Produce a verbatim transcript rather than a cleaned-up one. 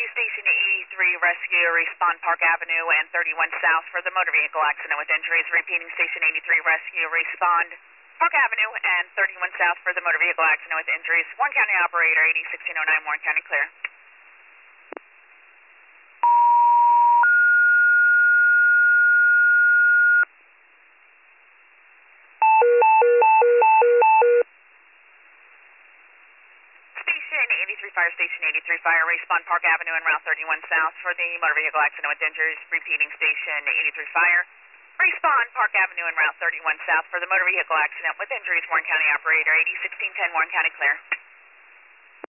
Rescue Station eighty-three Rescue, respond Park Avenue and thirty-one South for the motor vehicle accident with injuries. Repeating Station eighty-three Rescue, respond Park Avenue and thirty-one South for the motor vehicle accident with injuries. Warren County operator, eighty sixteen oh nine, Warren County clear. Station eighty-three Fire, Station eighty-three Fire, respond Park Avenue and Route thirty-one South for the motor vehicle accident with injuries. Repeating Station eighty-three Fire, respond Park Avenue and Route thirty-one South for the motor vehicle accident with injuries. Warren County operator, eighty sixteen ten, Warren County clear.